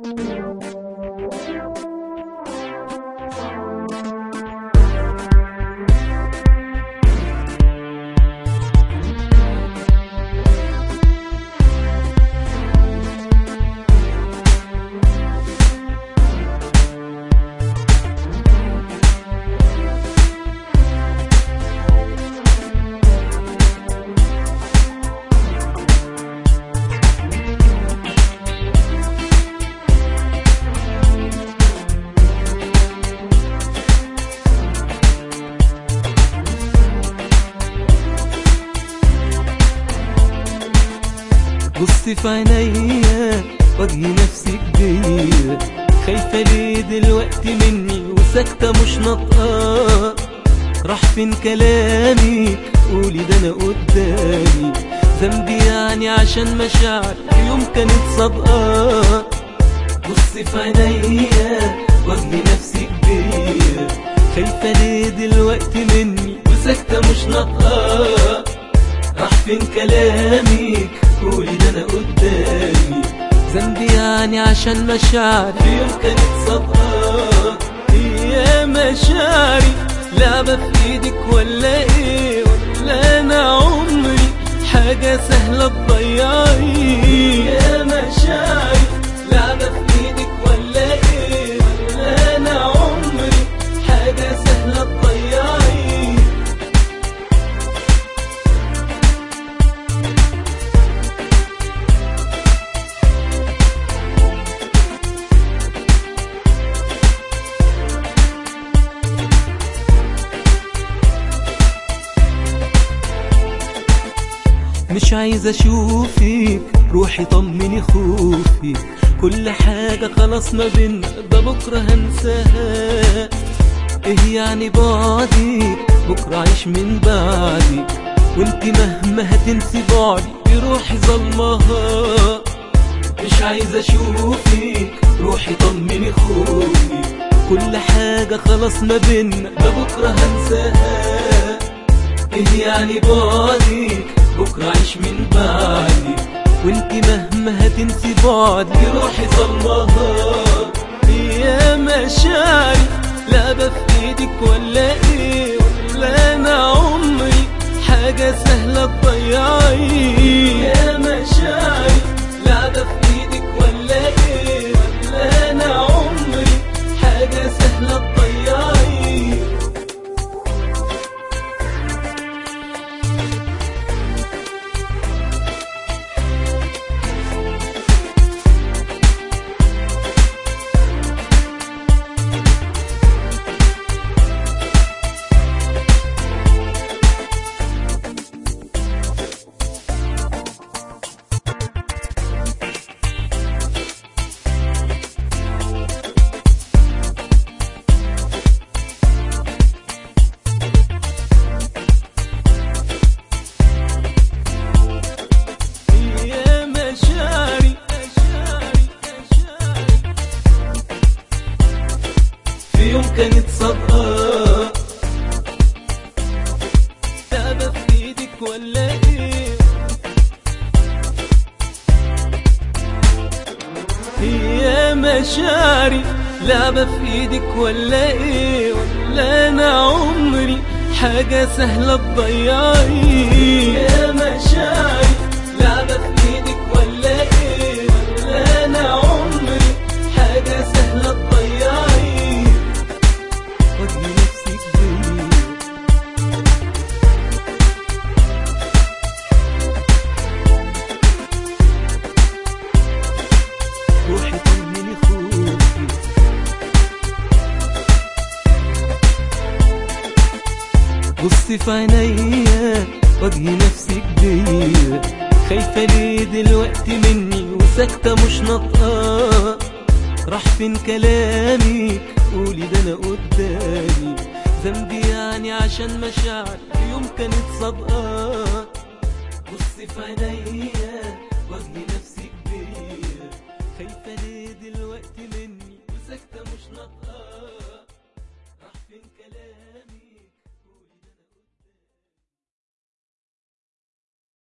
بصي في عينيا واجهي نفسك بيا، خايفة ليه دلوقتي مني وساكتة مش ناطقة؟ راح فين كلامك؟ قولي ده انا قدامي، ذنبي يعني عشان مشاعر يوم كانت صادقة. بصي في عينيا واجهي نفسك بيا، خايفة ليه دلوقتي مني وساكتة مش ناطقة؟ راح فين كلامك؟ قولي ده انا قدامي، ذنبي يعني عشان مشاعري في يوم كانت صادقة. هي مشاعري لعبة في ايدك ولا ايه؟ ولا انا عمري حاجة سهلة تضيعي؟ يا مشاعري لعبة في ايدك ولا ايه؟ ولا انا عمري حاجة سهلة تضيعي؟ مش عايز اشوفك، روحي طمني خوفي، كل حاجة خلاص ما بينا ده بكرة هنساها. ايه يعني بعدي؟ بكرة عيش من بعدي، وانتي مهما هتنسي بعدي بروحي ظلمها. مش عايز اشوفك، روحي طمني خوفي، كل حاجة خلاص ما بينا ده بكرة هنساها. ايه يعني بعدك؟ بكرة عيش من بعدي، وانتي مهما هتنسي بعدي روحي ظلمها. يا مشاعري لعبة في ايدك ولا ايه؟ ولا انا عمري حاجة سهلة تضيعي؟ يا مشاعري لعبة في ايدك ولا ايه؟ ولا انا عمري حاجة سهلة تضيعي؟ يوم كانت صادقة، لعبة في ايدك ولا ايه؟ هي مشاعري لعبة في ايدك ولا ايه؟ ولا انا عمري حاجة سهلة تضيعي؟ يا مشاعري لعبة في ايدك ولا ايه؟ ولا انا عمري حاجة سهلة تضيعي؟ روحي طمني خوفي، بصي في عينيا واجهي نفسك بيا، خايفة ليه دلوقتي مني وساكتة مش ناطقة؟ راح فين كلامك؟ قولي ده انا قدامي، ذنبي يعني عشان مشاعر يوم كانت صادقة. بصي في عينيا واجهي نفسك بيا، خايفة ليه دلوقتي مني وساكتة مش ناطقة؟ راح فين كلامي؟